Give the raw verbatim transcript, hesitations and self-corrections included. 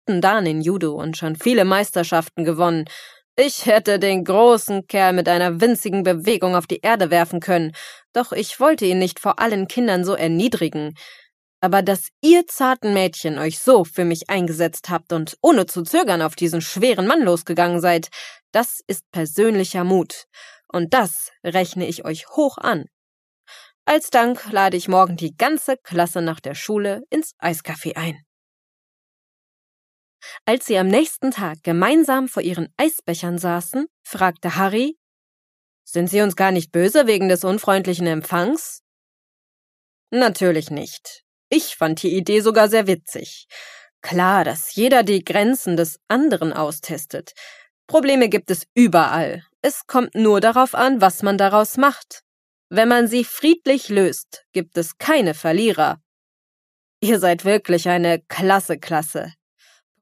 siebten Dan in Judo und schon viele Meisterschaften gewonnen. Ich hätte den großen Kerl mit einer winzigen Bewegung auf die Erde werfen können, doch ich wollte ihn nicht vor allen Kindern so erniedrigen. Aber dass ihr zarten Mädchen euch so für mich eingesetzt habt und ohne zu zögern auf diesen schweren Mann losgegangen seid, das ist persönlicher Mut. Und das rechne ich euch hoch an. Als Dank lade ich morgen die ganze Klasse nach der Schule ins Eiscafé ein. Als sie am nächsten Tag gemeinsam vor ihren Eisbechern saßen, fragte Harry: »Sind Sie uns gar nicht böse wegen des unfreundlichen Empfangs?« »Natürlich nicht. Ich fand die Idee sogar sehr witzig. Klar, dass jeder die Grenzen des anderen austestet. Probleme gibt es überall. Es kommt nur darauf an, was man daraus macht. Wenn man sie friedlich löst, gibt es keine Verlierer. Ihr seid wirklich eine klasse Klasse.«